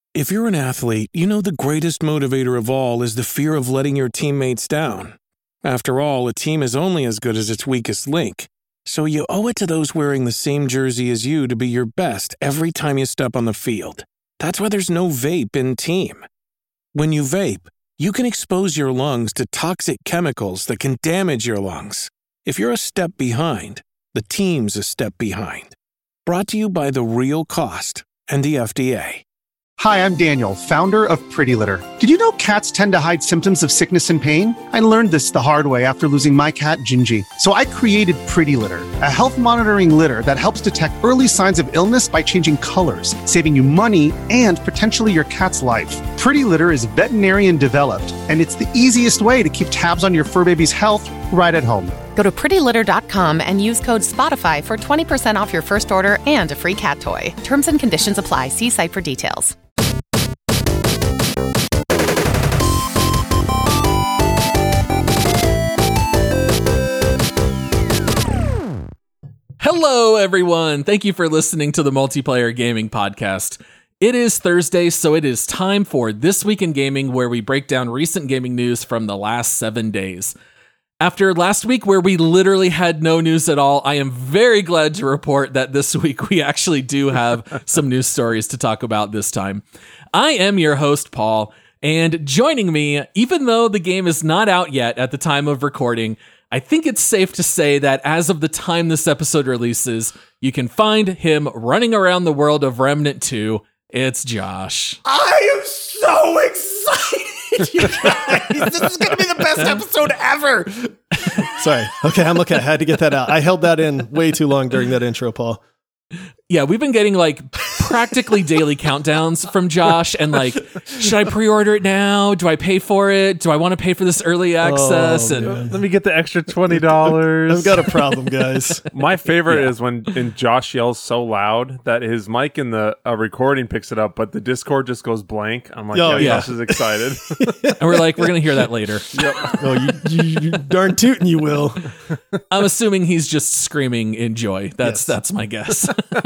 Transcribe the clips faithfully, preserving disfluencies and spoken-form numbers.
If you're an athlete, you know the greatest motivator of all is the fear of letting your teammates down. After all, a team is only as good as its weakest link. So you owe it to those wearing the same jersey as you to be your best every time you step on the field. That's why there's no vape in team. When you vape, you can expose your lungs to toxic chemicals that can damage your lungs. If you're a step behind, the team's a step behind. Brought to you by The Real Cost and the F D A. Hi, I'm Daniel, founder of Pretty Litter. Did you know cats tend to hide symptoms of sickness and pain? I learned this the hard way after losing my cat, Gingy. So I created Pretty Litter, a health monitoring litter that helps detect early signs of illness by changing colors, saving you money and potentially your cat's life. Pretty Litter is veterinarian developed, and it's the easiest way to keep tabs on your fur baby's health right at home. Go to pretty litter dot com and use code SPOTIFY for twenty percent off your first order and a free cat toy. Terms and conditions apply. See site for details. Hello, everyone. Thank you for listening to the Multiplayer Gaming Podcast. It is Thursday, so it is time for This Week in Gaming, where we break down recent gaming news from the last seven days. After last week, where we literally had no news at all, I am very glad to report that this week we actually do have some news stories to talk about this time. I am your host, Paul, and joining me, even though the game is not out yet at the time of recording, I think it's safe to say that as of the time this episode releases, you can find him running around the world of Remnant two. It's Josh. I am so excited, you guys. This is going to be the best episode ever. Sorry. Okay, I'm okay. I had to get that out. I held that in way too long during that intro, Paul. Yeah, we've been getting like practically daily countdowns from Josh and like, should I pre-order it now? Do I pay for it? Do I want to pay for this early access? Oh, and man. Let me get the extra twenty dollars. I've got a problem, guys. My favorite Yeah. is when, when Josh yells so loud that his mic in the uh, recording picks it up, but the Discord just goes blank. I'm like, Oh, yeah, yeah. Josh is excited. and we're like, we're going to hear that later. Oh, you, you, you darn tootin' you will. I'm assuming he's just screaming in joy. That's Yes. that's my guess.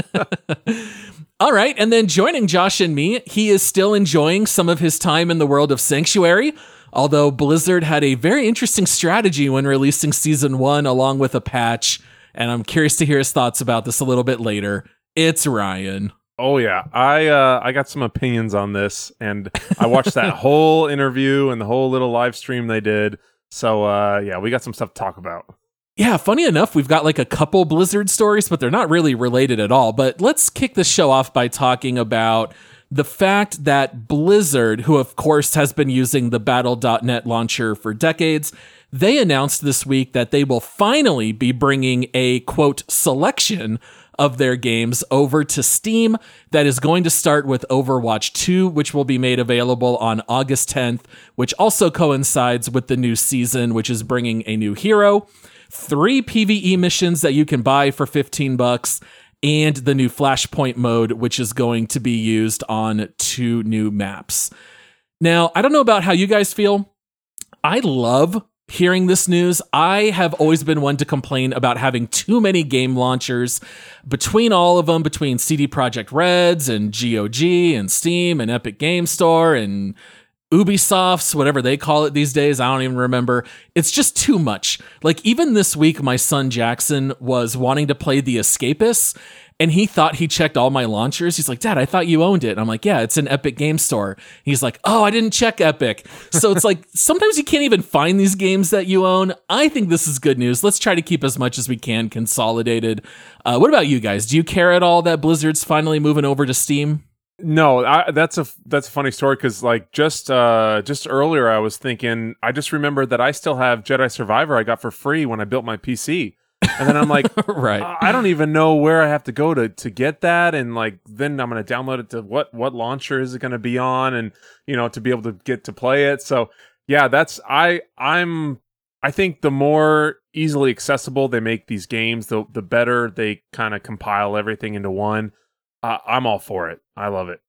All right, and then joining Josh and me, he is still enjoying some of his time in the world of Sanctuary, although Blizzard had a very interesting strategy when releasing Season one along with a patch, and I'm curious to hear his thoughts about this a little bit later. It's Ryan. Oh yeah, I uh, I got some opinions on this, and I watched that whole interview and the whole little live stream they did. So uh, yeah, we got some stuff to talk about. Yeah, funny enough, we've got like a couple Blizzard stories, but they're not really related at all. But let's kick the show off by talking about the fact that Blizzard, who of course has been using the Battle dot net launcher for decades, they announced this week that they will finally be bringing a, quote, selection of their games over to Steam that is going to start with Overwatch two, which will be made available on August tenth, which also coincides with the new season, which is bringing a new hero, three PvE missions that you can buy for fifteen bucks, and the new Flashpoint mode, which is going to be used on two new maps. Now, I don't know about how you guys feel. I love hearing this news. I have always been one to complain about having too many game launchers between all of them, between C D Projekt Reds and G O G and Steam and Epic Game Store and Ubisoft's, whatever they call it these days. I don't even remember. It's just too much. Like even this week, my son Jackson was wanting to play The Escapists, and he thought he checked all my launchers. He's like, Dad, I thought you owned it. And I'm like, yeah, it's an Epic Game Store. He's like, oh, I didn't check Epic. So it's like, sometimes you can't even find these games that you own. I think this is good news. Let's try to keep as much as we can consolidated. Uh, what about you guys? Do you care at all that Blizzard's finally moving over to Steam? No, I, that's a that's a funny story because like just uh, just earlier I was thinking I just remembered that I still have Jedi Survivor I got for free when I built my P C, and then I'm like, right, I, I don't even know where I have to go to to get that, and like then I'm gonna download it to what what launcher is it gonna be on, and you know to be able to get to play it. So yeah, that's I I'm I think the more easily accessible they make these games, the the better they kind of compile everything into one. Uh, I'm all for it. I love it.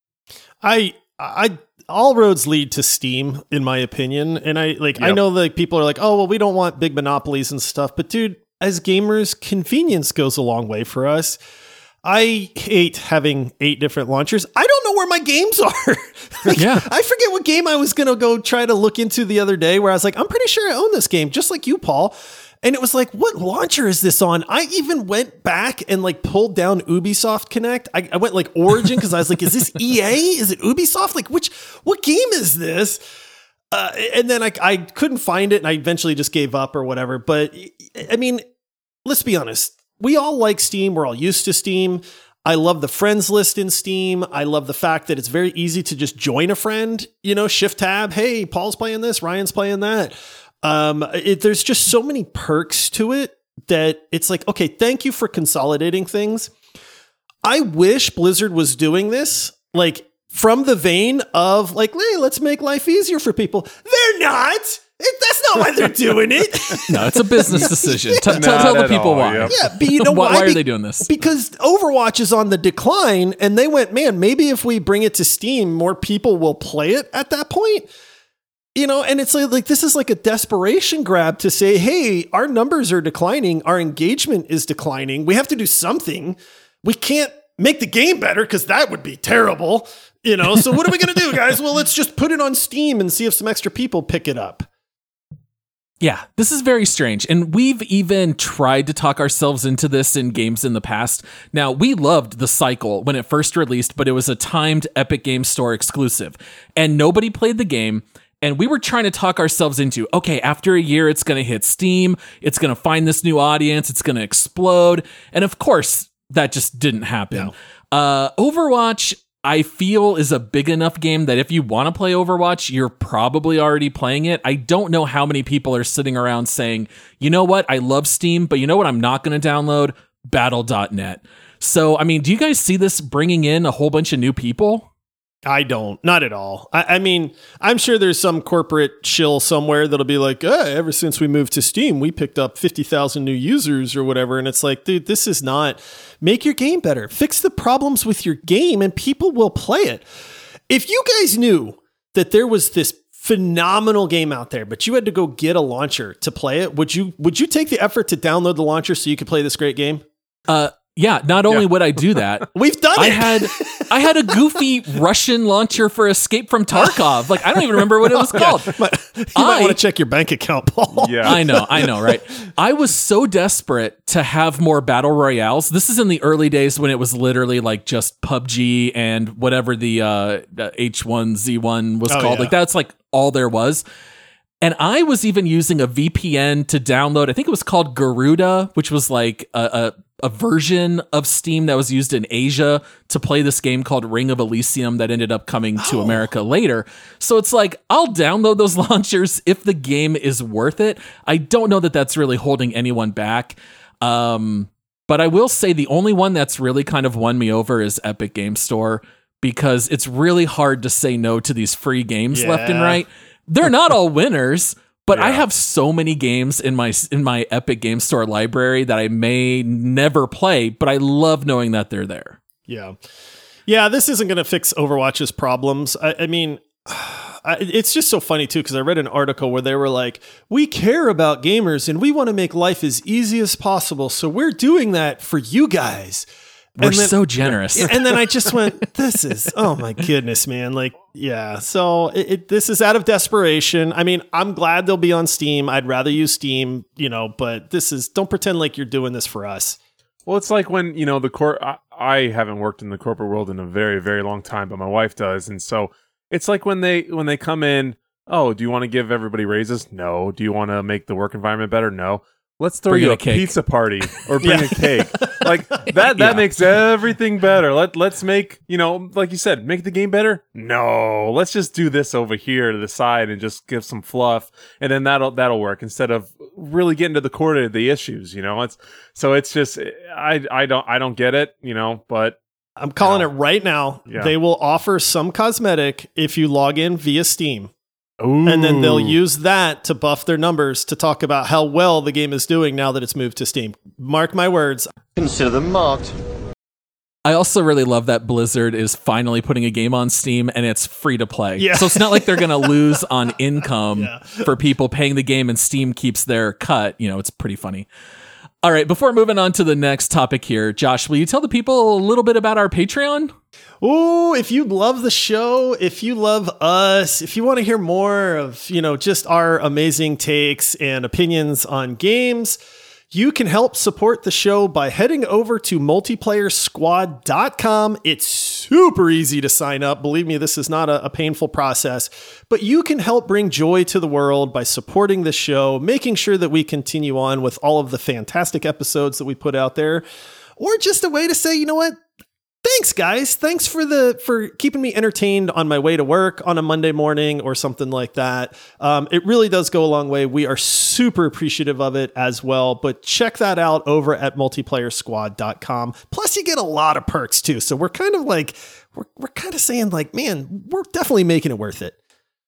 I, I, all roads lead to Steam, in my opinion. And I like, Yep. I know that people are like, oh, well, we don't want big monopolies and stuff. But dude, as gamers, convenience goes a long way for us. I hate having eight different launchers. I don't know where my games are. Like, Yeah. I forget what game I was going to go try to look into the other day where I was like, I'm pretty sure I own this game, just like you, Paul. And it was like, what launcher is this on? I even went back and like pulled down Ubisoft Connect. I, I went like Origin because I was like, is this E A? Is it Ubisoft? Like, which, what game is this? Uh, and then I, I couldn't find it and I eventually just gave up or whatever. But I mean, let's be honest. We all like Steam. We're all used to Steam. I love the friends list in Steam. I love the fact that it's very easy to just join a friend, you know, shift tab. Hey, Paul's playing this, Ryan's playing that. Um, it, there's just so many perks to it that it's like, okay, thank you for consolidating things. I wish Blizzard was doing this, like from the vein of like, hey, let's make life easier for people. They're not. It, that's not why they're doing it. No, it's a business decision. T- Not tell the at people all, why. yep. Yeah, but you know why, why? why are Be- they doing this? Because Overwatch is on the decline, and they went, man, maybe if we bring it to Steam, more people will play it at that point. You know, and it's like, like this is like a desperation grab to say, hey, our numbers are declining, our engagement is declining. We have to do something. We can't make the game better because that would be terrible. You know, so what are we going to do, guys? Well, let's just put it on Steam and see if some extra people pick it up. Yeah, this is very strange. And we've even tried to talk ourselves into this in games in the past. Now, we loved The Cycle when it first released, but it was a timed Epic Games Store exclusive. And nobody played the game. And we were trying to talk ourselves into, okay, after a year, it's going to hit Steam. It's going to find this new audience. It's going to explode. And of course, that just didn't happen. No. Uh, Overwatch, I feel, is a big enough game that if you want to play Overwatch, you're probably already playing it. I don't know how many people are sitting around saying, you know what, I love Steam, but you know what I'm not going to download? Battle dot net. So, I mean, do you guys see this bringing in a whole bunch of new people? I don't, not at all. I, I mean, I'm sure there's some corporate shill somewhere that'll be like, oh, ever since we moved to Steam, we picked up fifty thousand new users or whatever. And it's like, dude, this is not, make your game better. Fix the problems with your game and people will play it. If you guys knew that there was this phenomenal game out there, but you had to go get a launcher to play it, would you, would you take the effort to download the launcher so you could play this great game? Uh, yeah, not only Yeah. would I do that, We've done I it. had I had a goofy Russian launcher for Escape from Tarkov. Like, I don't even remember what it was called. you might I- want to check your bank account, Paul. Yeah. I know, I know, right? I was so desperate to have more battle royales. This is in the early days when it was literally like just P U B G and whatever the uh, H one Z one was Oh, called. yeah. Like, that's like all there was. And I was even using a V P N to download, I think it was called Garuda, which was like a, a, a version of Steam that was used in Asia to play this game called Ring of Elysium that ended up coming to Oh. America later. So it's like, I'll download those launchers if the game is worth it. I don't know that that's really holding anyone back. Um, but I will say the only one that's really kind of won me over is Epic Games Store, because it's really hard to say no to these free games left and Yeah. right. They're not all winners, but I Yeah. have so many games in my in my Epic Games Store library that I may never play, but I love knowing that they're there. Yeah. Yeah, this isn't going to fix Overwatch's problems. I, I mean, I, it's just so funny, too, because I read an article where they were like, we care about gamers and we want to make life as easy as possible. So we're doing that for you guys. We're And then- so generous. Yeah, and then I just went, this is, oh my goodness, man. Like, yeah. So it, it, this is out of desperation. I mean, I'm glad they'll be on Steam. I'd rather use Steam, you know, but this is, don't pretend like you're doing this for us. Well, it's like when, you know, the cor- I, I haven't worked in the corporate world in a very, very long time, but my wife does. And so it's like when they when they come in, oh, do you want to give everybody raises? No. Do you want to make the work environment better? No. Let's throw Bring you in a, a cake. pizza party or bring Yeah. a cake. Like that that Yeah. makes everything better. Let let's make, you know, like you said, make the game better? No. Let's just do this over here to the side and just give some fluff, and then that'll that'll work instead of really getting to the core of the issues, you know. It's so it's just I I don't I don't get it, you know, but I'm calling Yeah. it right now. Yeah. They will offer some cosmetic if you log in via Steam. ooh. And then they'll use that to buff their numbers to talk about how well the game is doing now that it's moved to Steam. Mark my words. Consider them marked. I also really love that Blizzard is finally putting a game on Steam and it's free to play. Yeah. So it's not like they're going to lose on income Yeah. for people paying the game and Steam keeps their cut. You know, it's pretty funny. All right, before moving on to the next topic here, Josh, will you tell the people a little bit about our Patreon? Oh, if you love the show, if you love us, if you want to hear more of, you know, just our amazing takes and opinions on games, you can help support the show by heading over to multiplayer squad dot com. It's super easy to sign up. Believe me, this is not a, a painful process, but you can help bring joy to the world by supporting the show, making sure that we continue on with all of the fantastic episodes that we put out there, or just a way to say, you know what? Thanks, guys. Thanks for the for keeping me entertained on my way to work on a Monday morning or something like that. Um, it really does go a long way. We are super appreciative of it as well. But check that out over at multiplayer squad dot com. Plus, you get a lot of perks too. So we're kind of like we're we're kind of saying like, man, we're definitely making it worth it.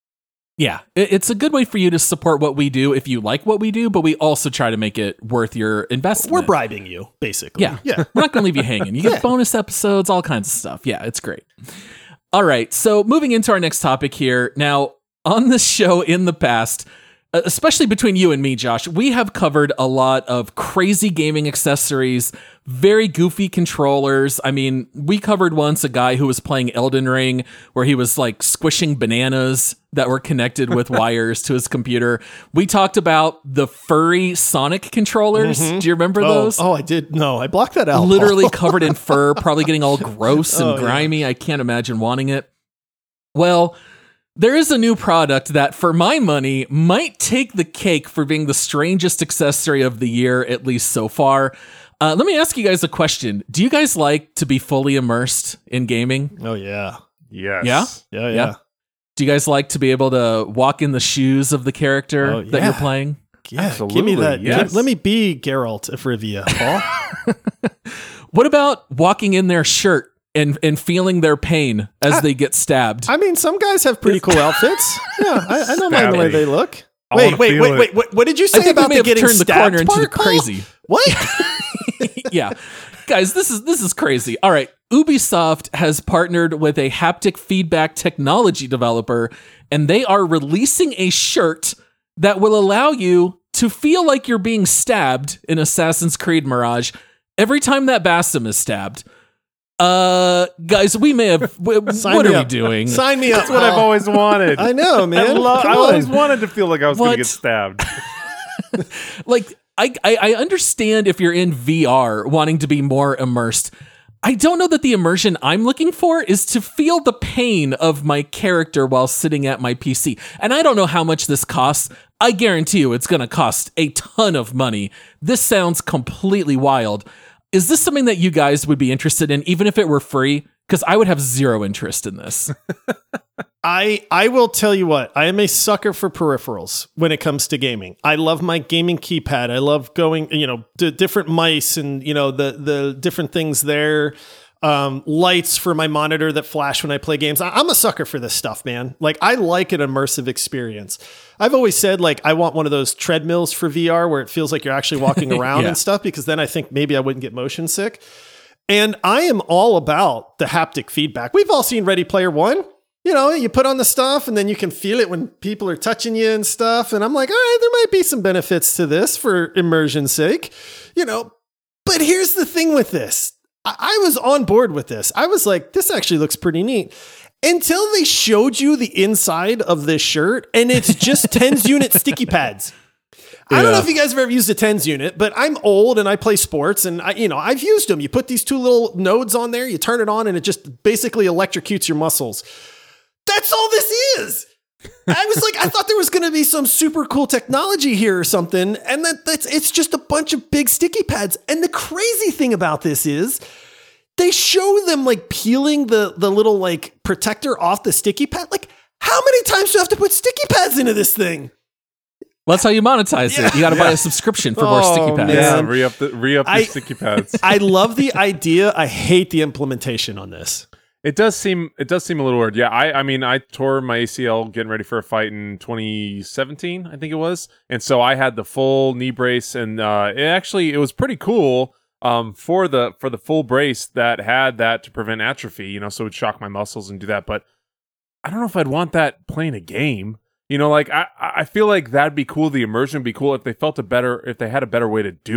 Yeah, it's a good way for you to support what we do if you like what we do, but we also try to make it worth your investment. We're bribing you, basically. Yeah, yeah. We're not going to leave you hanging. You get Yeah. bonus episodes, all kinds of stuff. Yeah, it's great. All right, so moving into our next topic here. Now, on this show in the past, especially between you and me, Josh, we have covered a lot of crazy gaming accessories, very goofy controllers. I mean, we covered once a guy who was playing Elden Ring where he was like squishing bananas that were connected with wires to his computer. We talked about the furry Sonic controllers. Mm-hmm. Do you remember Oh, those? oh, I did. No, I blocked that out. Literally covered in fur, probably getting all gross and Oh, yeah. grimy. I can't imagine wanting it. Well, there is a new product that, for my money, might take the cake for being the strangest accessory of the year, at least so far. Uh, let me ask you guys a question. Do you guys like to be fully immersed in gaming? Oh, yeah. Yes. Yeah? Yeah, yeah. Yeah. Do you guys like to be able to walk in the shoes of the character Oh, that yeah. you're playing? Yeah, give me Absolutely, that. yes. Give- let me be Geralt of Rivia, Paul. What about walking in their shirt and, and feeling their pain as they get stabbed? I mean, some guys have pretty cool outfits. Yeah, I, I don't mind the way Stabby. they look. I Wait, wanna wait, feel wait, it. wait, What, what did you I say think we about may the have getting turned the stabbed corner into the part, Paul? crazy. What? Yeah. Guys, this is this is crazy. All right. Ubisoft has partnered with a haptic feedback technology developer, and they are releasing a shirt that will allow you to feel like you're being stabbed in Assassin's Creed Mirage every time that Basim is stabbed. Uh, guys, we may have. W- Sign what me are we up. doing? Sign me up. That's what I've Paul. always wanted. I know, I, man. lo- Come I on. always wanted to feel like I was going What? to get stabbed. Like, I, I I understand if you're in V R wanting to be more immersed. I don't know that the immersion I'm looking for is to feel the pain of my character while sitting at my P C. And I don't know how much this costs. I guarantee you it's going to cost a ton of money. This sounds completely wild. Is this something that you guys would be interested in, even if it were free? Because I would have zero interest in this. I I will tell you what, I am a sucker for peripherals when it comes to gaming. I love my gaming keypad. I love going, you know, to different mice and, you know, the the different things there. Um, lights for my monitor that flash when I play games. I, I'm a sucker for this stuff, man. Like, I like an immersive experience. I've always said, like, I want one of those treadmills for V R where it feels like you're actually walking around Yeah. and stuff, because then I think maybe I wouldn't get motion sick. And I am all about the haptic feedback. We've all seen Ready Player One. You know, you put on the stuff and then you can feel it when people are touching you and stuff. And I'm like, all right, there might be some benefits to this for immersion's sake, you know. But here's the thing with this. I, I was on board with this. I was like, this actually looks pretty neat. Until they showed you the inside of this shirt and it's just tens unit sticky pads. I don't know Yeah. if you guys have ever used a tens unit, but I'm old and I play sports and I, you know, I've used them. You put these two little nodes on there, you turn it on and it just basically electrocutes your muscles. That's all this is. I was like, I thought there was going to be some super cool technology here or something. And that that's, it's just a bunch of big sticky pads. And the crazy thing about this is they show them like peeling the, the little like protector off the sticky pad. Like, how many times do you have to put sticky pads into this thing? Well, that's how you monetize Yeah. it. You got to buy a subscription for more Oh, sticky pads. Yeah, Man. re up the re up the I- sticky pads. I love the idea. I hate the implementation on this. It does seem it does seem a little weird. Yeah, I I mean I tore my A C L getting ready for a fight in twenty seventeen, I think it was, and so I had the full knee brace, and uh, it actually it was pretty cool um, for the for the full brace that had that to prevent atrophy. You know, so it would shock my muscles and do that. But I don't know if I'd want that playing a game. You know, like I I feel like that'd be cool. The immersion would be cool if they felt a better if they had a better way to do it.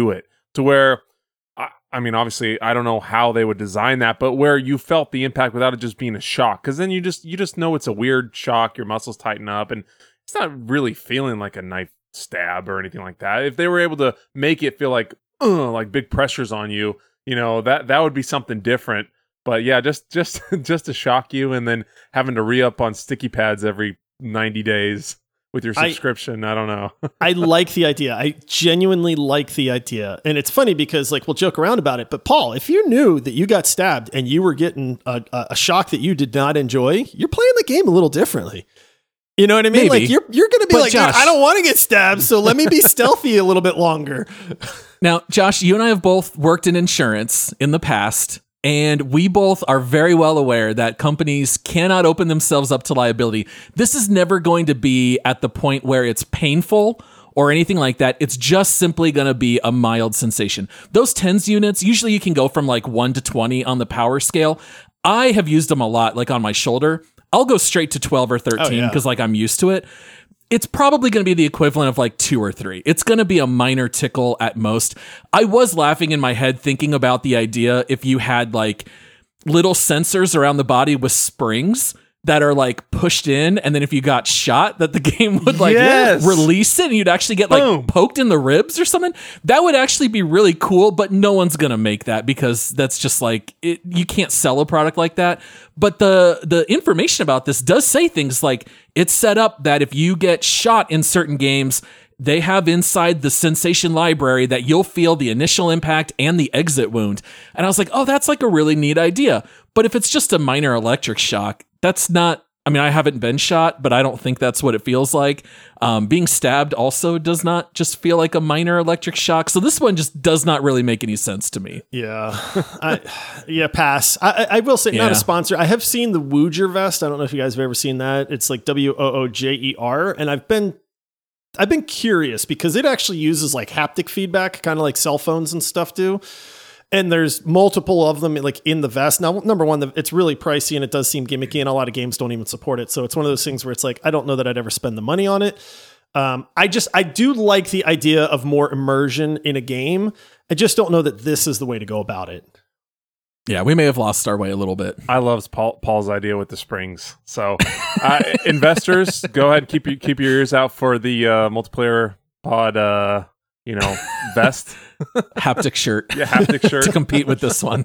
to where, I, I mean, obviously, I don't know how they would design that, but where you felt the impact without it just being a shock. Because then you just you just know it's a weird shock. Your muscles tighten up, and it's not really feeling like a knife stab or anything like that. If they were able to make it feel like, uh, like big pressures on you, you know, that that would be something different. But yeah, just just just to shock you, and then having to re-up on sticky pads every ninety days with your subscription. I, I don't know. I like the idea. I genuinely like the idea. And it's funny because like we'll joke around about it, but Paul, if you knew that you got stabbed and you were getting a, a shock that you did not enjoy, you're playing the game a little differently. You know what I mean? Maybe. Like you're you're going to be But like, Josh, I don't want to get stabbed, so let me be stealthy a little bit longer. Now, Josh, you and I have both worked in insurance in the past, and we both are very well aware that companies cannot open themselves up to liability. This is never going to be at the point where it's painful or anything like that. It's just simply going to be a mild sensation. Those TENS units, usually you can go from like one to twenty on the power scale. I have used them a lot, like on my shoulder. I'll go straight to twelve or thirteen because oh, yeah. like I'm used to it. It's probably going to be the equivalent of like two or three. It's going to be a minor tickle at most. I was laughing in my head thinking about the idea if you had like little sensors around the body with springs that are like pushed in, and then if you got shot, that the game would like yes. release it and you'd actually get like Boom. poked in the ribs or something. That would actually be really cool, but no one's going to make that because that's just like, it, you can't sell a product like that. But the the information about this does say things like it's set up that if you get shot in certain games, they have inside the sensation library that you'll feel the initial impact and the exit wound. And I was like, oh, that's like a really neat idea. But if it's just a minor electric shock, that's not, I mean, I haven't been shot, but I don't think that's what it feels like. Um, being stabbed also does not just feel like a minor electric shock. So this one just does not really make any sense to me. Yeah. I, yeah, pass. I, I will say, yeah. not a sponsor. I have seen the Woojer vest. I don't know if you guys have ever seen that. It's like W O O J E R. And I've been I've been curious because it actually uses like haptic feedback, kind of like cell phones and stuff do. And there's multiple of them like in the vest. Now, number one, it's really pricey and it does seem gimmicky, and a lot of games don't even support it. So it's one of those things where it's like, I don't know that I'd ever spend the money on it. Um, I just, I do like the idea of more immersion in a game. I just don't know that this is the way to go about it. Yeah, we may have lost our way a little bit. I love Paul, Paul's idea with the springs. So, uh, investors, go ahead, keep your keep your ears out for the uh, multiplayer pod, uh, you know, vest, haptic shirt, yeah, haptic shirt to compete with this one.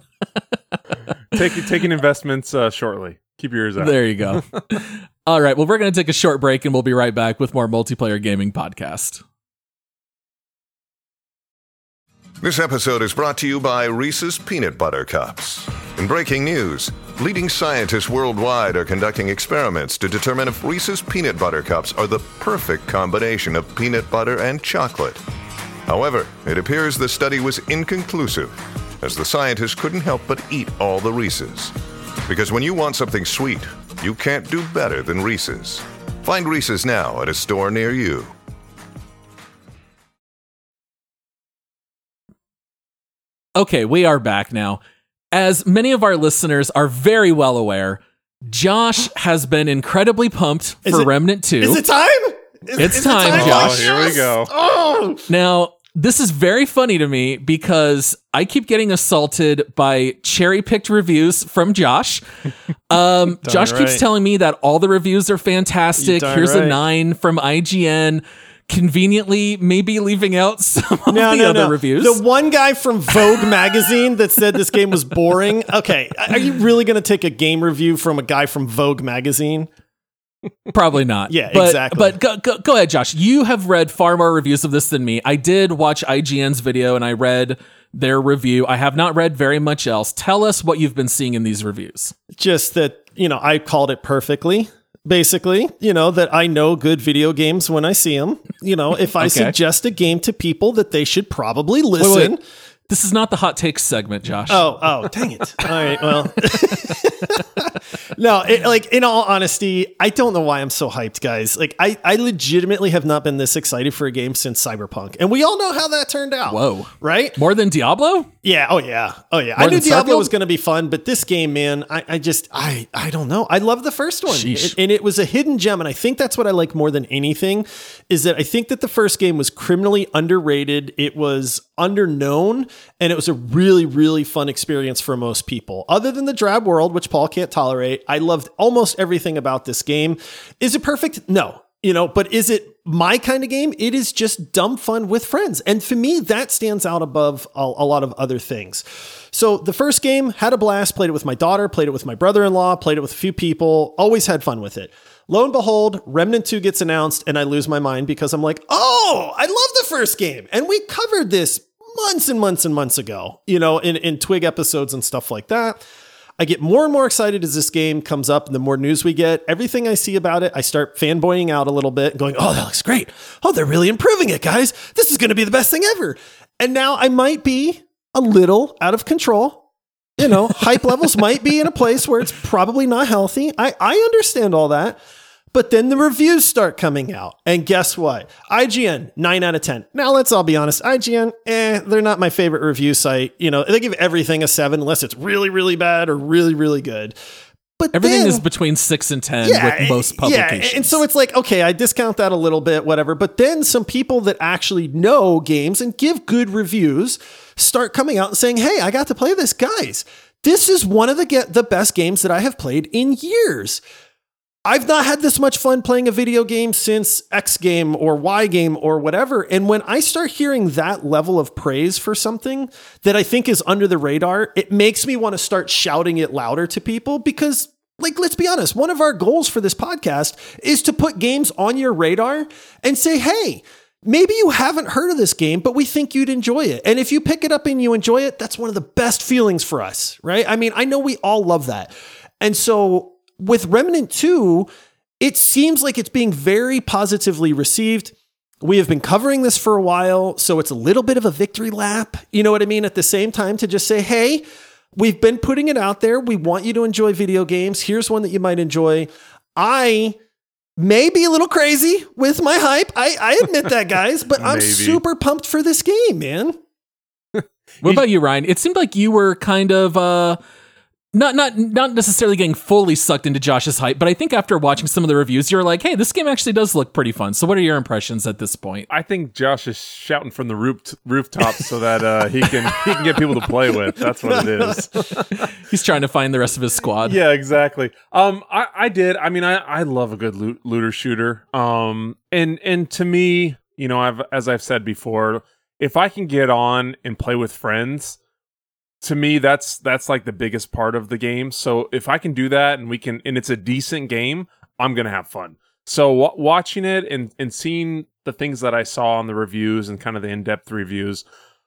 Take, taking investments uh, shortly. Keep your ears out. There you go. All right, well, we're going to take a short break, and we'll be right back with more Multiplayer Gaming Podcast. This episode is brought to you by Reese's Peanut Butter Cups. In breaking news, leading scientists worldwide are conducting experiments to determine if Reese's Peanut Butter Cups are the perfect combination of peanut butter and chocolate. However, it appears the study was inconclusive, as the scientists couldn't help but eat all the Reese's. Because when you want something sweet, you can't do better than Reese's. Find Reese's now at a store near you. Okay, we are back now. As many of our listeners are very well aware, Josh has been incredibly pumped is for it, Remnant two. Is it time? Is, it's is time, it time, Josh. Oh, here we go. Oh. Now, this is very funny to me because I keep getting assaulted by cherry-picked reviews from Josh. Um, Josh right. keeps telling me that all the reviews are fantastic. Here's right. a nine from I G N. Conveniently, maybe leaving out some of no, the no, other no. reviews. The one guy from Vogue magazine that said this game was boring. Okay, are you really going to take a game review from a guy from Vogue magazine? Probably not. Yeah, but, exactly. But go, go, go ahead, Josh. You have read far more reviews of this than me. I did watch I G N's video and I read their review. I have not read very much else. Tell us what you've been seeing in these reviews. Just that, you know, I called it perfectly. Basically, you know, that I know good video games when I see them. You know, if I okay. suggest a game to people that they should probably listen. Wait, wait. This is not the hot takes segment, Josh. Oh, oh, dang it. All right, well. no, it, like, in all honesty, I don't know why I'm so hyped, guys. Like, I, I legitimately have not been this excited for a game since Cyberpunk. And we all know how that turned out. Whoa. Right? More than Diablo? Yeah. Oh yeah. Oh yeah. More I knew than Diablo Starfield? was going to be fun, but this game, man, I, I just, I, I don't know. I love the first one, Sheesh. It- and it was a hidden gem, and I think that's what I like more than anything. Is that I think that the first game was criminally underrated. It was underknown, and it was a really, really fun experience for most people. Other than the drab world, which Paul can't tolerate, I loved almost everything about this game. Is it perfect? No. You know, but is it my kind of game? It is just dumb fun with friends. And for me, that stands out above a, a lot of other things. So the first game, had a blast, played it with my daughter, played it with my brother-in-law, played it with a few people, always had fun with it. Lo and behold, Remnant two gets announced, and I lose my mind because I'm like, oh, I love the first game. And we covered this months and months and months ago, you know, in, in Twig episodes and stuff like that. I get more and more excited as this game comes up, and the more news we get. Everything I see about it, I start fanboying out a little bit, going, oh, that looks great. Oh, they're really improving it, guys. This is going to be the best thing ever. And now I might be a little out of control. You know, hype levels might be in a place where it's probably not healthy. I, I understand all that. But then the reviews start coming out. And guess what? I G N, nine out of ten. Now, let's all be honest. I G N, eh, they're not my favorite review site. You know, they give everything a seven unless it's really, really bad or really, really good. But Everything then, is between six and ten yeah, with most publications. Yeah, and so it's like, okay, I discount that a little bit, whatever. But then some people that actually know games and give good reviews start coming out and saying, hey, I got to play this, guys. This is one of the get the best games that I have played in years. I've not had this much fun playing a video game since X game or Y game or whatever. And when I start hearing that level of praise for something that I think is under the radar, it makes me want to start shouting it louder to people because, like, let's be honest, one of our goals for this podcast is to put games on your radar and say, hey, maybe you haven't heard of this game, but we think you'd enjoy it. And if you pick it up and you enjoy it, that's one of the best feelings for us, right? I mean, I know we all love that. And so with Remnant two, it seems like it's being very positively received. We have been covering this for a while, so it's a little bit of a victory lap, you know what I mean? At the same time, to just say, hey, we've been putting it out there. We want you to enjoy video games. Here's one that you might enjoy. I may be a little crazy with my hype. I, I admit that, guys, but I'm Maybe. super pumped for this game, man. What about you, Ryan? It seemed like you were kind of uh, not not not necessarily getting fully sucked into Josh's hype, but I think after watching some of the reviews, you're like, hey, this game actually does look pretty fun. So what are your impressions at this point? I think Josh is shouting from the roof rooftops so that uh, he can he can get people to play with. That's what it is. He's trying to find the rest of his squad. Yeah, exactly. Um, I, I did. I mean, I, I love a good loot, looter shooter. Um, and and to me, you know, I've as I've said before, if I can get on and play with friends, to me, that's that's like the biggest part of the game. So if I can do that and we can, and it's a decent game, I'm gonna have fun. So w- watching it and and seeing the things that I saw on the reviews and kind of the in-depth reviews,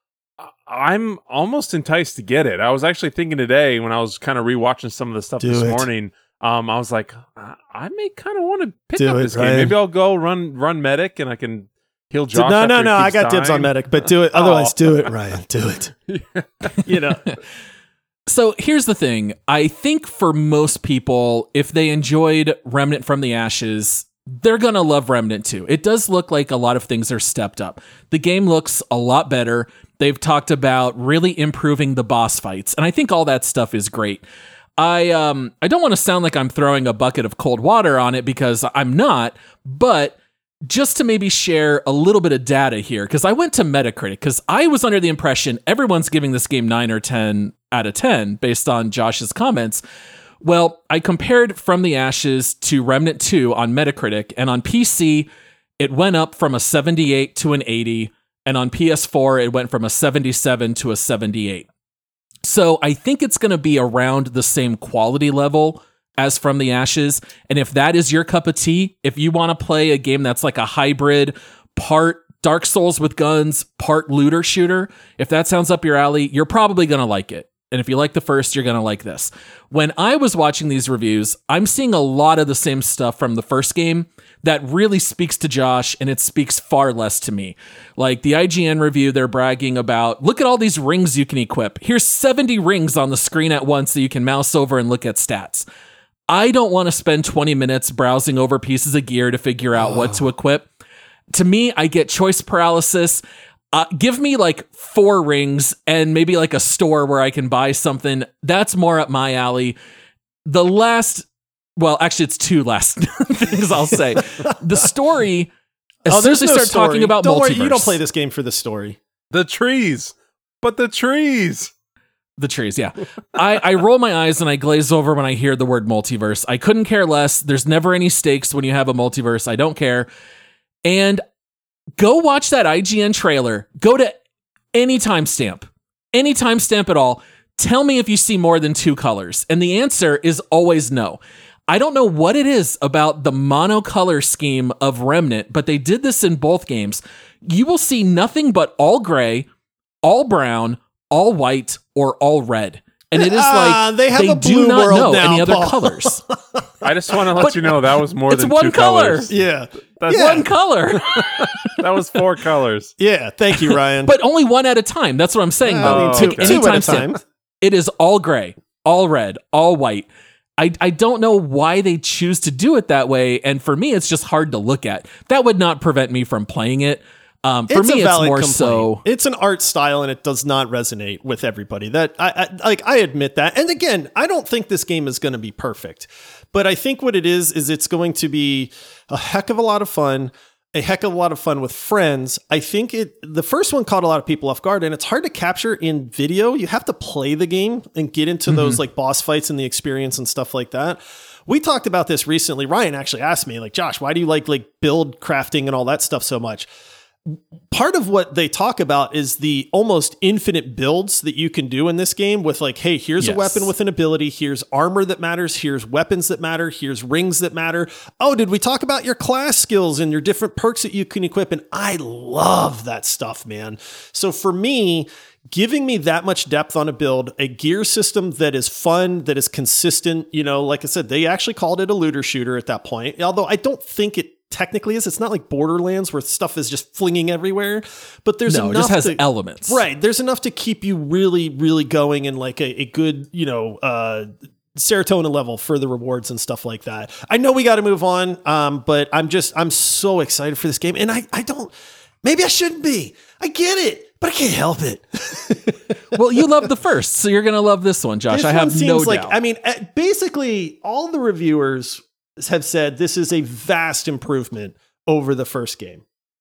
I'm almost enticed to get it. I was actually thinking today when I was kind of rewatching some of the stuff Do this it. morning. Um, I was like, I, I may kind of want to pick Do up it, this Ryan. game. Maybe I'll go run run medic and I can heal So- Josh. no, after no, he no. I keeps got dibs on dying. medic, but do it. Otherwise, Oh. do it, Ryan. Do it. You know. So here's the thing. I think for most people, if they enjoyed Remnant from the Ashes, they're going to love Remnant too. It does look like a lot of things are stepped up. The game looks a lot better. They've talked about really improving the boss fights, and I think all that stuff is great. I um I don't want to sound like I'm throwing a bucket of cold water on it because I'm not, but just to maybe share a little bit of data here, because I went to Metacritic, because I was under the impression everyone's giving this game nine or ten out of ten based on Josh's comments. Well, I compared From the Ashes to Remnant two on Metacritic, and on P C, it went up from a seventy-eight to an eighty, and on P S four, it went from a seventy-seven to a seventy-eight. So I think it's going to be around the same quality level as From the Ashes. And if that is your cup of tea, if you want to play a game that's like a hybrid, part Dark Souls with guns, part looter shooter, if that sounds up your alley, you're probably going to like it. And if you like the first, you're going to like this. When I was watching these reviews, I'm seeing a lot of the same stuff from the first game that really speaks to Josh, and it speaks far less to me. Like the I G N review, they're bragging about, look at all these rings you can equip. Here's seventy rings on the screen at once that you can mouse over and look at stats. I don't want to spend twenty minutes browsing over pieces of gear to figure out what to equip. To me, I get choice paralysis. Uh, give me like four rings and maybe like a store where I can buy something. That's more up my alley. The last, well, actually, it's two last things I'll say. The story, as Oh, soon as there's they no start story. talking about don't multiverse, worry, you don't play this game for the story. The trees, but the trees. The trees, yeah. I, I roll my eyes and I glaze over when I hear the word multiverse. I couldn't care less. There's never any stakes when you have a multiverse. I don't care. And go watch that I G N trailer. Go to any timestamp, any timestamp at all. Tell me if you see more than two colors. And the answer is always no. I don't know what it is about the monocolor scheme of Remnant, but they did this in both games. You will see nothing but all gray, all brown, all white, or all red. And it is Ah, like they have a do blue not world know now, any other Paul. colors. I just want to let But you know that was more it's than one two color. colors. Yeah. That's Yeah. One color. That was four colors. Yeah. Thank you, Ryan. But only one at a time. That's what I'm saying, I though. mean, Oh, two, okay. two at a Anytime time. stamp. It is all gray, all red, all white. I, I don't know why they choose to do it that way. And for me, it's just hard to look at. That would not prevent me from playing it. Um, for It's me, a it's valid more complaint. so. It's an art style, and it does not resonate with everybody. That I, I like. I admit that. And again, I don't think this game is going to be perfect, but I think what it is is it's going to be a heck of a lot of fun. A heck of a lot of fun with friends. I think it. The first one caught a lot of people off guard, and it's hard to capture in video. You have to play the game and get into Mm-hmm. those like boss fights and the experience and stuff like that. We talked about this recently. Ryan actually asked me, like, Josh, why do you like like build crafting and all that stuff so much? Part of what they talk about is the almost infinite builds that you can do in this game with like, hey, here's Yes. a weapon with an ability. Here's armor that matters. Here's weapons that matter. Here's rings that matter. Oh, did we talk about your class skills and your different perks that you can equip? And I love that stuff, man. So for me, giving me that much depth on a build, a gear system that is fun, that is consistent, you know, like I said, they actually called it a looter shooter at that point. Although I don't think it technically is. It's not like Borderlands where stuff is just flinging everywhere, but there's No, it enough just has to, elements. right. There's enough to keep you really, really going in like a, a good, you know, uh, serotonin level for the rewards and stuff like that. I know we got to move on. Um, but I'm just, I'm so excited for this game. And I, I don't, maybe I shouldn't be, I get it, but I can't help it. Well, you love the first, so you're going to love this one, Josh. This I one have seems no like, doubt. I mean, uh, basically all the reviewers have said this is a vast improvement over the first game.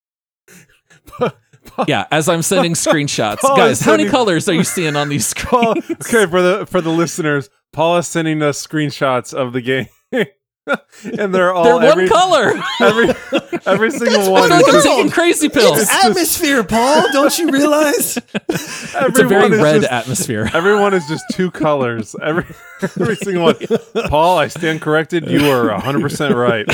Yeah, as I'm sending screenshots. Paul Guys, is how many sending- colors are you seeing on these Paul, screens? okay, for the for the listeners, Paul is sending us screenshots of the game, and they're all They're one every, color. every every single That's one. I what feel like is I'm just, taking crazy pills. It's atmosphere, Paul. Don't you realize? It's a everyone very is red just- atmosphere. Everyone is just two colors. Every every single one. Paul, I stand corrected. You are one hundred percent right.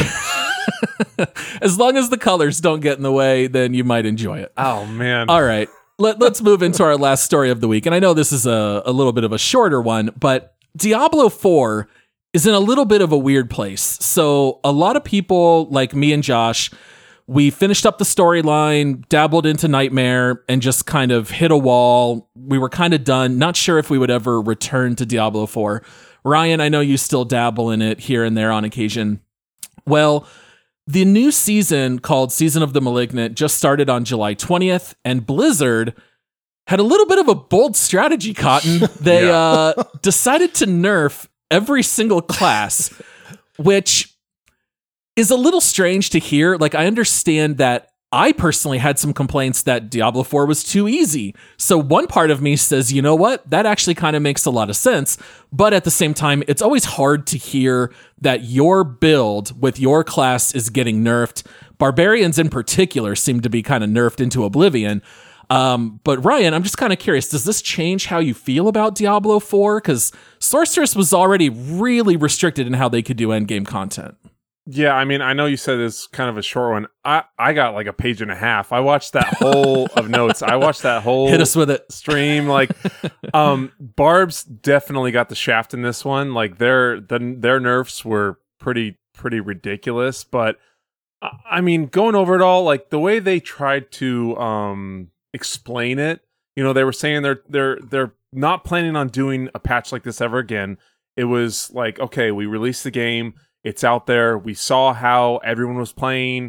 As long as the colors don't get in the way, then you might enjoy it. Oh man. All right. Let, let's move into our last story of the week. And I know this is a, a little bit of a shorter one, but Diablo four is in a little bit of a weird place. So a lot of people like me and Josh, we finished up the storyline, dabbled into Nightmare, and just kind of hit a wall. We were kind of done. Not sure if we would ever return to Diablo four. Ryan, I know you still dabble in it here and there on occasion. Well, the new season called Season of the Malignant just started on July twentieth, and Blizzard had a little bit of a bold strategy, Cotton. They Yeah. uh, decided to nerf every single class, which is a little strange to hear. Like, I understand that I personally had some complaints that Diablo four was too easy. So one part of me says, you know what? That actually kind of makes a lot of sense. But at the same time, it's always hard to hear that your build with your class is getting nerfed. Barbarians in particular seem to be kind of nerfed into oblivion. Um, but Ryan, I'm just kind of curious, does this change how you feel about Diablo four? Because Sorceress was already really restricted in how they could do endgame content. Yeah, I mean, I know you said it's kind of a short one. I, I got like a page and a half. I watched that whole of notes. I watched that whole Hit us with it. stream. Like, um, Barb's definitely got the shaft in this one. Like, their the, their nerfs were pretty pretty ridiculous. But I I mean, going over it all, like the way they tried to um explain it, you know, they were saying they're they're they're not planning on doing a patch like this ever again. It was like, okay, we released the game. It's out there. We saw how everyone was playing.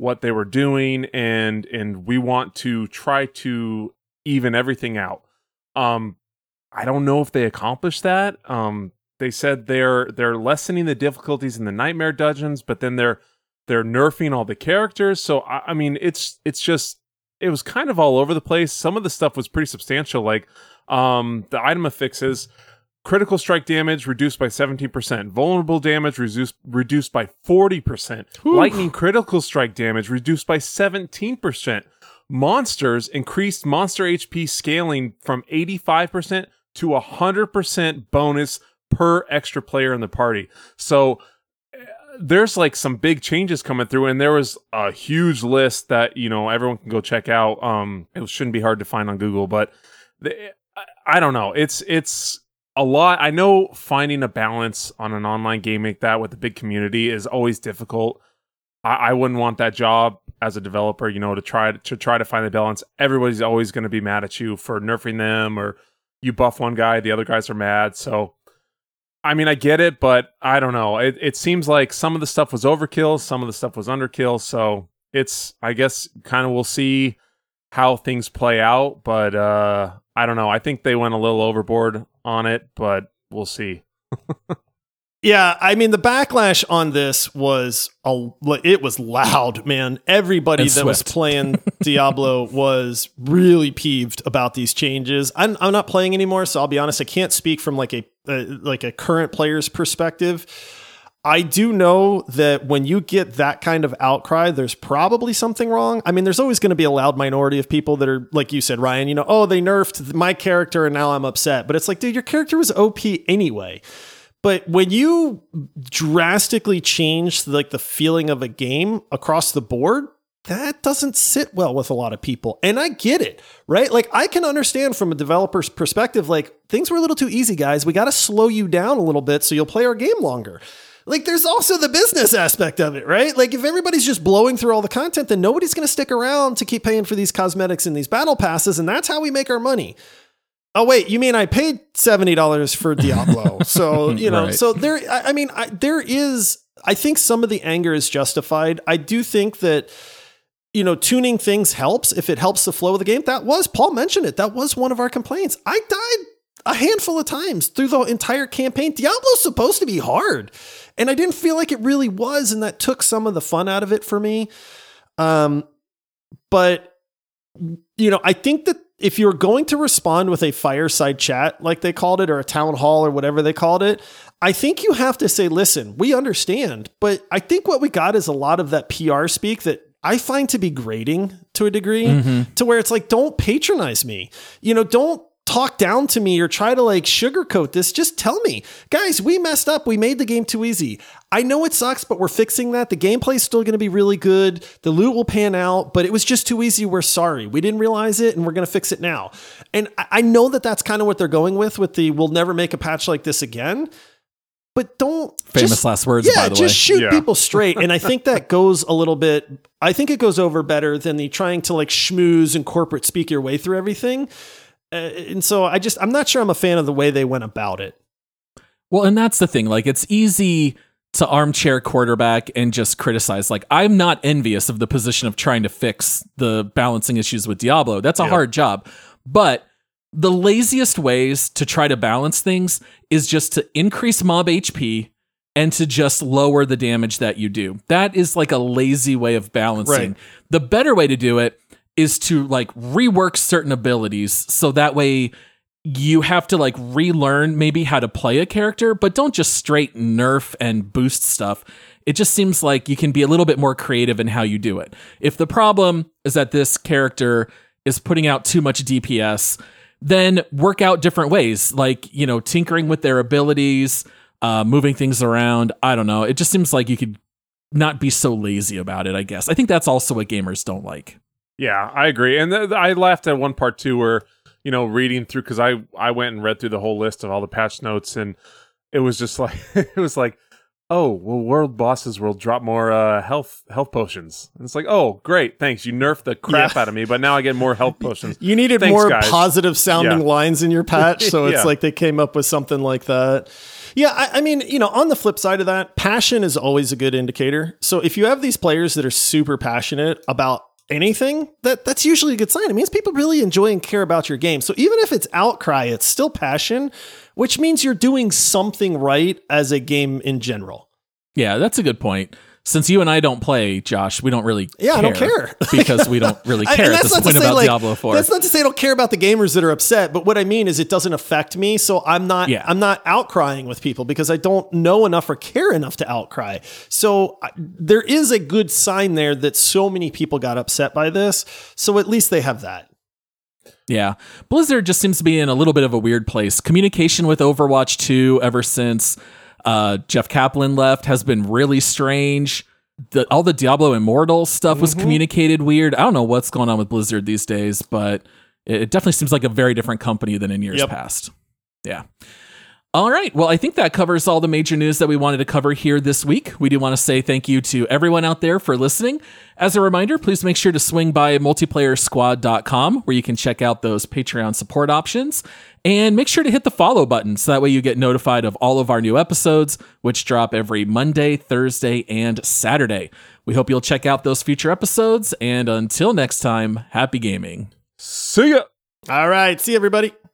what they were doing, and and we want to try to even everything out. Um, I don't know if they accomplished that. Um, they said they're they're lessening the difficulties in the nightmare dungeons, but then they're they're nerfing all the characters. So I, I mean, it's it's just it was kind of all over the place. Some of the stuff was pretty substantial, like um, the item affixes. Critical strike damage reduced by seventeen percent. Vulnerable damage reduced reduced by forty percent. Oof. Lightning critical strike damage reduced by seventeen percent. Monsters increased monster H P scaling from eighty-five percent to one hundred percent bonus per extra player in the party. So there's like some big changes coming through, and there was a huge list that, you know, everyone can go check out. Um, it shouldn't be hard to find on Google, but the, I don't know. It's it's a lot. I know finding a balance on an online game like that with a big community is always difficult. I, I wouldn't want that job as a developer, you know, to try to try to find the balance. Everybody's always going to be mad at you for nerfing them, or you buff one guy, the other guys are mad. So, I mean, I get it, but I don't know. It it seems like some of the stuff was overkill, some of the stuff was underkill. So it's, I guess, kind of we'll see how things play out, but uh, I don't know. I think they went a little overboard on it, but we'll see. Yeah, I mean, the backlash on this was a, it was loud, man. Everybody And that was swift. playing Diablo was really peeved about these changes. I'm I'm not playing anymore, so I'll be honest. I can't speak from like a uh, like a current player's perspective. I do know that when you get that kind of outcry, there's probably something wrong. I mean, there's always going to be a loud minority of people that are, like you said, Ryan, you know, oh, they nerfed my character and now I'm upset. But it's like, dude, your character was O P anyway. But when you drastically change like the feeling of a game across the board, that doesn't sit well with a lot of people. And I get it, right? Like I can understand from a developer's perspective, like things were a little too easy, guys. We got to slow you down a little bit so you'll play our game longer. Like there's also the business aspect of it, right? Like if everybody's just blowing through all the content, then nobody's going to stick around to keep paying for these cosmetics and these battle passes. And that's how we make our money. Oh, wait, you mean I paid seventy dollars for Diablo? So, you know, Right. so there, I, I mean, I, there is, I think some of the anger is justified. I do think that, you know, tuning things helps if it helps the flow of the game. That was, Paul mentioned it. That was one of our complaints. I died a handful of times through the entire campaign. Diablo's supposed to be hard, and I didn't feel like it really was. And that took some of the fun out of it for me. Um, but, you know, I think that if you're going to respond with a fireside chat, like they called it, or a town hall or whatever they called it, I think you have to say, listen, we understand, but I think what we got is a lot of that P R speak that I find to be grating to a degree, mm-hmm. to where it's like, don't patronize me. You know, don't talk down to me or try to like sugarcoat this. Just tell me, guys, we messed up. We made the game too easy. I know it sucks, but we're fixing that. The gameplay is still going to be really good. The loot will pan out, but it was just too easy. We're sorry. We didn't realize it, and we're going to fix it now. And I know that that's kind of what they're going with, with the, we'll never make a patch like this again. But don't famous just, last words. Yeah, by the just way. shoot Yeah. people straight. And I think that goes a little bit. I think it goes over better than the trying to like schmooze and corporate speak your way through everything. Uh, and so I just I'm not sure I'm a fan of the way they went about it. Well, and that's the thing. Like, it's easy to armchair quarterback and just criticize. Like, I'm not envious of the position of trying to fix the balancing issues with Diablo. That's a Yeah. hard job. But the laziest ways to try to balance things is just to increase mob H P and to just lower the damage that you do. That is like a lazy way of balancing. Right. The better way to do it is to like rework certain abilities so that way you have to like relearn maybe how to play a character, but don't just straight nerf and boost stuff. It just seems like you can be a little bit more creative in how you do it. If the problem is that this character is putting out too much D P S, then work out different ways, like, you know, tinkering with their abilities, uh, moving things around. I don't know. It just seems like you could not be so lazy about it, I guess. I think that's also what gamers don't like. Yeah, I agree. And th- I laughed at one part too where, you know, reading through, because I, I went and read through the whole list of all the patch notes, and it was just like, it was like, oh, well, world bosses will drop more uh, health health potions. And it's like, oh, great, thanks. You nerfed the crap Yeah. out of me, but now I get more health potions. You needed Thanks, more guys. positive sounding Yeah. lines in your patch, so it's Yeah. like they came up with something like that. Yeah, I, I mean, you know, on the flip side of that, passion is always a good indicator. So if you have these players that are super passionate about anything, that that's usually a good sign. It means people really enjoy and care about your game. So even if it's outcry, it's still passion, which means you're doing something right as a game in general. Yeah, that's a good point. Since you and I don't play, Josh, we don't really Yeah, care. I don't care. because we don't really I- care and at that's this not to point say, about like- Diablo four. That's not to say I don't care about the gamers that are upset, but what I mean is it doesn't affect me, so I'm not Yeah. I'm not outcrying with people because I don't know enough or care enough to outcry. So I, there is a good sign there that so many people got upset by this, so at least they have that. Yeah. Blizzard just seems to be in a little bit of a weird place. Communication with Overwatch two ever since uh, Jeff Kaplan left has been really strange. The, all the Diablo Immortal stuff was communicated weird. I don't know what's going on with Blizzard these days, but it, it definitely seems like a very different company than in years Yep. past. Yeah. All right. Well, I think that covers all the major news that we wanted to cover here this week. We do want to say thank you to everyone out there for listening. As a reminder, please make sure to swing by multiplayer squad dot com where you can check out those Patreon support options. And make sure to hit the follow button so that way you get notified of all of our new episodes, which drop every Monday, Thursday, and Saturday. We hope you'll check out those future episodes. And until next time, happy gaming. See ya! All right, see you, everybody.